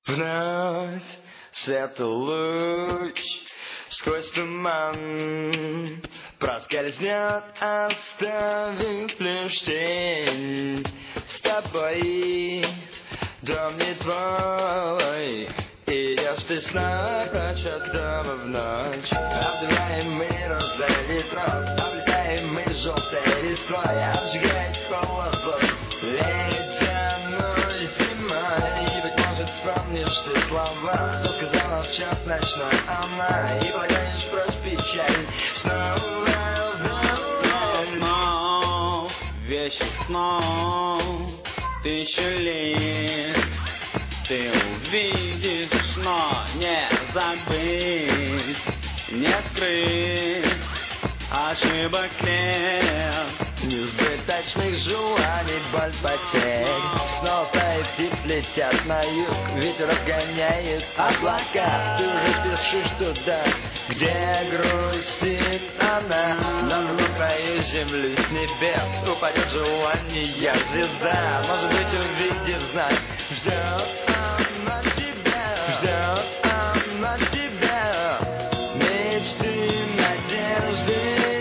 Вновь светлый луч сквозь туман проскользнет, оставив лишь тень. С тобой дом не твой, идешь ты снова чудово в ночь. Обдуваемый розой ветров, облетаемый желтой листвой, обжигает холод ледяной зимой. И, быть может, вспомнишь ты слова, что сказала в час ночной она, и погонишь прочь печаль снова. Вечер снов, тысячу лет ты увидишь, но не забыть, не скрыть ошибок след, несбыточных желаний, боль потерь. Снова стаи птиц летят на юг, ветер отгоняет облака. Ты уже спешишь туда, где грустит она. Но на краю земли с небес упадет желание звезда. Может быть, увидев знак, ждет она тебя, ждет она тебя. Мечты, надежды.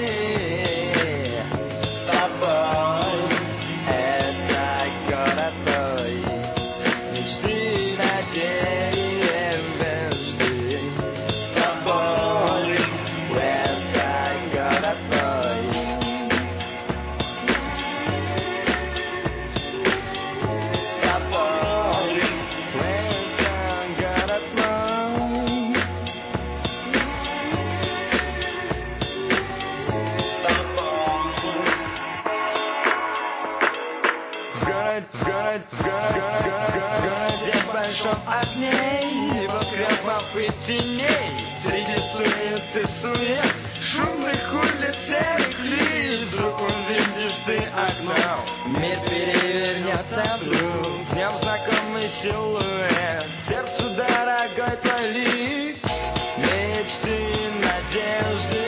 В большом окне его крепов и теней, среди суеты сует, шумных улиц, серых лиц. Вдруг увидишь ты окно, мир перевернется вдруг, в нем знакомый силуэт, сердцу дорогой твой лик, мечты, надежды.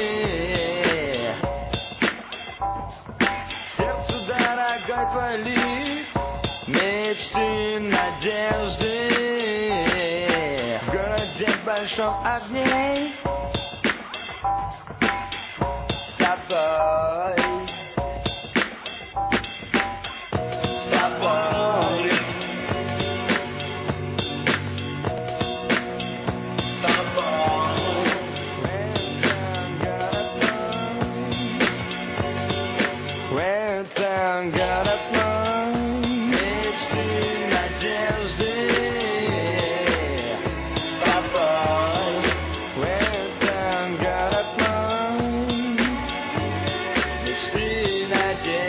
Сердцу дорогой твой лик, мечты, надежды. В городе в большом огне с тобой, с тобой, с тобой. В этом город мой, мечты, надежды. С тобой, в этом город мой, мечты, надежды.